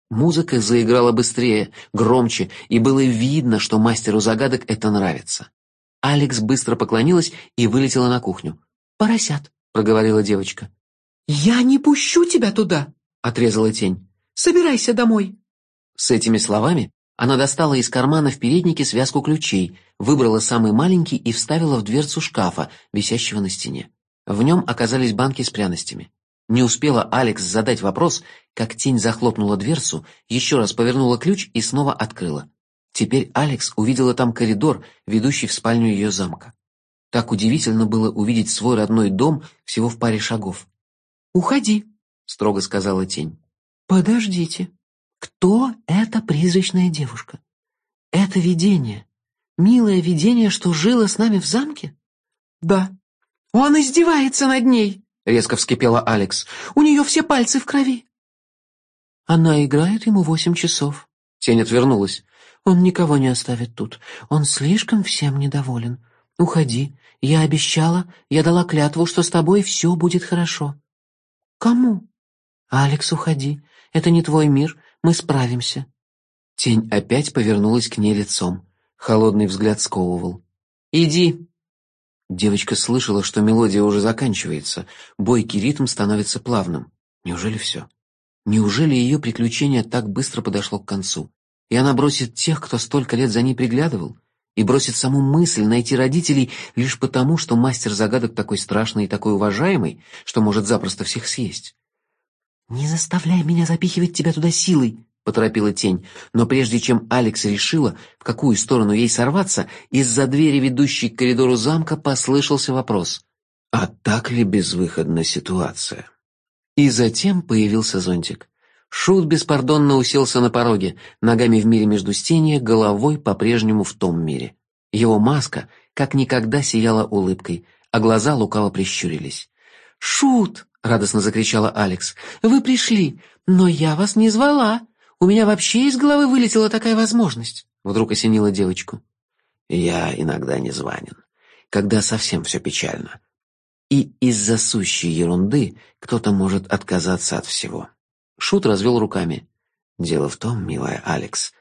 Музыка заиграла быстрее, громче, и было видно, что мастеру загадок это нравится. Алекс быстро поклонилась и вылетела на кухню. «Поросят», — проговорила девочка. «Я не пущу тебя туда», — отрезала тень. «Собирайся домой». С этими словами она достала из кармана в переднике связку ключей, выбрала самый маленький и вставила в дверцу шкафа, висящего на стене. В нем оказались банки с пряностями. Не успела Алекс задать вопрос, как тень захлопнула дверцу, еще раз повернула ключ и снова открыла. Теперь Алекс увидела там коридор, ведущий в спальню ее замка. Так удивительно было увидеть свой родной дом всего в паре шагов. «Уходи», — строго сказала тень. «Подождите. Кто эта призрачная девушка? Это видение. Милое видение, что жило с нами в замке?» «Да. Он издевается над ней», — резко вскипела Алекс. «У нее все пальцы в крови». «Она играет ему 8 часов». Тень отвернулась. «Он никого не оставит тут. Он слишком всем недоволен. Уходи. Я обещала, я дала клятву, что с тобой все будет хорошо». «Кому?» «Алекс, уходи. Это не твой мир. Мы справимся». Тень опять повернулась к ней лицом. Холодный взгляд сковывал. «Иди». Девочка слышала, что мелодия уже заканчивается. Бойкий ритм становится плавным. Неужели все? Неужели ее приключение так быстро подошло к концу? И она бросит тех, кто столько лет за ней приглядывал? И бросит саму мысль найти родителей лишь потому, что мастер загадок такой страшный и такой уважаемый, что может запросто всех съесть? «Не заставляй меня запихивать тебя туда силой», — поторопила тень. Но прежде чем Алекс решила, в какую сторону ей сорваться, из-за двери, ведущей к коридору замка, послышался вопрос. «А так ли безвыходна ситуация?» И затем появился зонтик. Шут беспардонно уселся на пороге, ногами в мире междустенья, головой по-прежнему в том мире. Его маска как никогда сияла улыбкой, а глаза лукаво прищурились. «Шут!» — радостно закричала Алекс. «Вы пришли, но я вас не звала. У меня вообще из головы вылетела такая возможность», — вдруг осенила девочку. «Я иногда незванен, когда совсем все печально. И из-за сущей ерунды кто-то может отказаться от всего». Шут развел руками. «Дело в том, милая Алекс,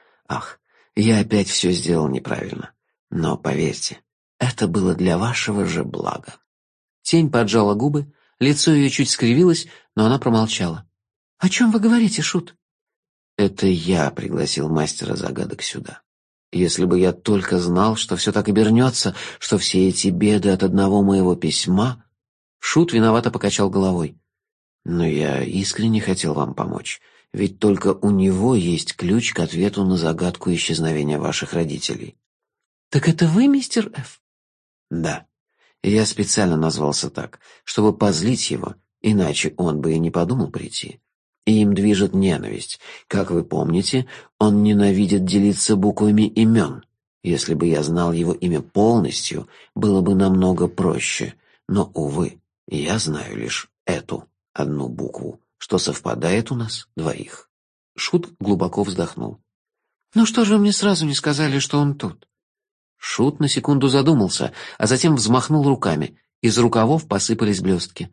я опять все сделал неправильно. Но поверьте, это было для вашего же блага». Тень поджала губы, лицо ее чуть скривилось, но она промолчала. «О чем вы говорите, Шут?» «Это я пригласил мастера загадок сюда. Если бы я только знал, что все так обернется, что все эти беды от одного моего письма...» Шут виновато покачал головой. «Но я искренне хотел вам помочь, ведь только у него есть ключ к ответу на загадку исчезновения ваших родителей». «Так это вы, мистер Ф?» «Да. Я специально назвался так, чтобы позлить его, иначе он бы и не подумал прийти. И им движет ненависть. Как вы помните, он ненавидит делиться буквами имен. Если бы я знал его имя полностью, было бы намного проще. Но, увы, я знаю лишь эту одну букву, что совпадает у нас двоих». Шут глубоко вздохнул. «Ну что же вы мне сразу не сказали, что он тут?» Шут на секунду задумался, а затем взмахнул руками. Из рукавов посыпались блестки.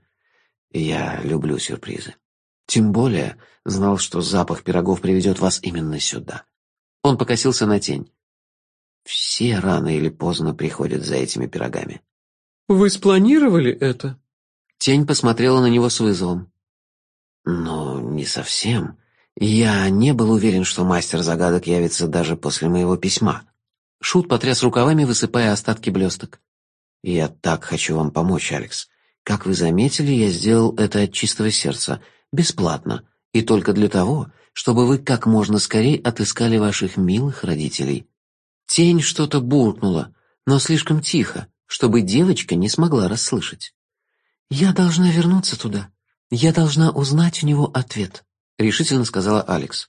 «Я люблю сюрпризы. Тем более знал, что запах пирогов приведет вас именно сюда». Он покосился на тень. «Все рано или поздно приходят за этими пирогами». «Вы спланировали это?» Тень посмотрела на него с вызовом. «Но не совсем. Я не был уверен, что мастер загадок явится даже после моего письма». Шут потряс рукавами, высыпая остатки блесток. «Я так хочу вам помочь, Алекс. Как вы заметили, я сделал это от чистого сердца, бесплатно, и только для того, чтобы вы как можно скорее отыскали ваших милых родителей». Тень что-то буркнула, но слишком тихо, чтобы девочка не смогла расслышать. «Я должна вернуться туда. Я должна узнать у него ответ», — решительно сказала Алекс.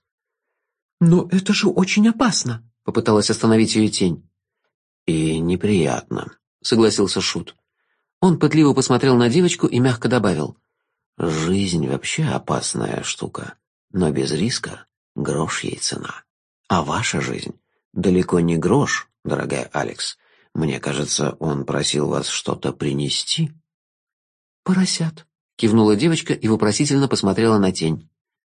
«Но это же очень опасно», — попыталась остановить ее тень. «И неприятно», — согласился Шут. Он пытливо посмотрел на девочку и мягко добавил. «Жизнь вообще опасная штука, но без риска грош ей цена. А ваша жизнь далеко не грош, дорогая Алекс. Мне кажется, он просил вас что-то принести». «Поросят», — кивнула девочка и вопросительно посмотрела на тень.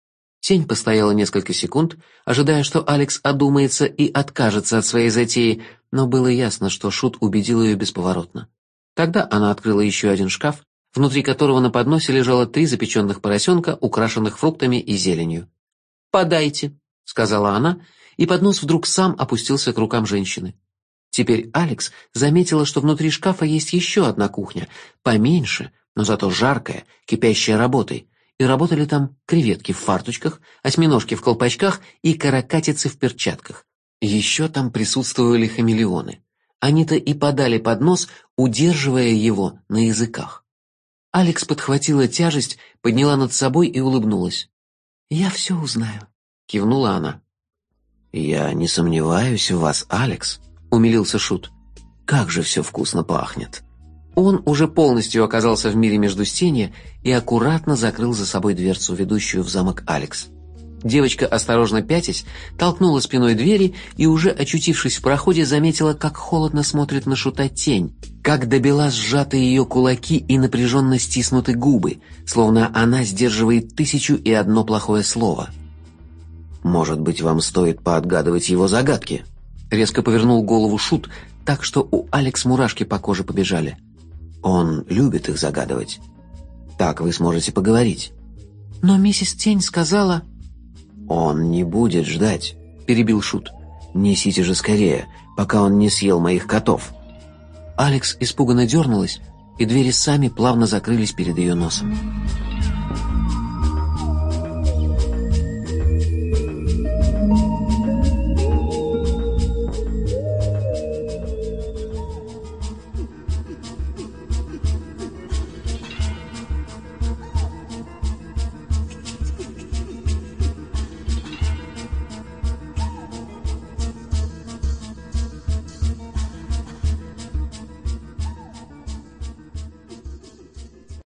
Тень постояла несколько секунд, ожидая, что Алекс одумается и откажется от своей затеи, но было ясно, что Шут убедил ее бесповоротно. Тогда она открыла еще один шкаф, внутри которого на подносе лежало 3 запеченных поросенка, украшенных фруктами и зеленью. «Подайте», — сказала она, и поднос вдруг сам опустился к рукам женщины. Теперь Алекс заметила, что внутри шкафа есть еще одна кухня, поменьше, но зато жаркая, кипящая работой, и работали там креветки в фарточках, осьминожки в колпачках и каракатицы в перчатках. Еще там присутствовали хамелеоны. Они-то и подали поднос, удерживая его на языках. Алекс подхватила тяжесть, подняла над собой и улыбнулась. «Я все узнаю», — кивнула она. «Я не сомневаюсь в вас, Алекс», — умилился Шут. «Как же все вкусно пахнет». Он уже полностью оказался в мире Междустенья и аккуратно закрыл за собой дверцу, ведущую в замок Алекс. Девочка, осторожно пятясь, толкнула спиной двери и, уже очутившись в проходе, заметила, как холодно смотрит на Шута тень, как до бела сжаты ее кулаки и напряженно стиснуты губы, словно она сдерживает 1001 плохое слово. «Может быть, вам стоит поотгадывать его загадки?» Резко повернул голову Шут, так что у Алекс мурашки по коже побежали. «Он любит их загадывать. Так вы сможете поговорить». «Но миссис Тень сказала...» «Он не будет ждать», — перебил Шут. «Несите же скорее, пока он не съел моих котов». Алекс испуганно дернулась, и двери сами плавно закрылись перед ее носом.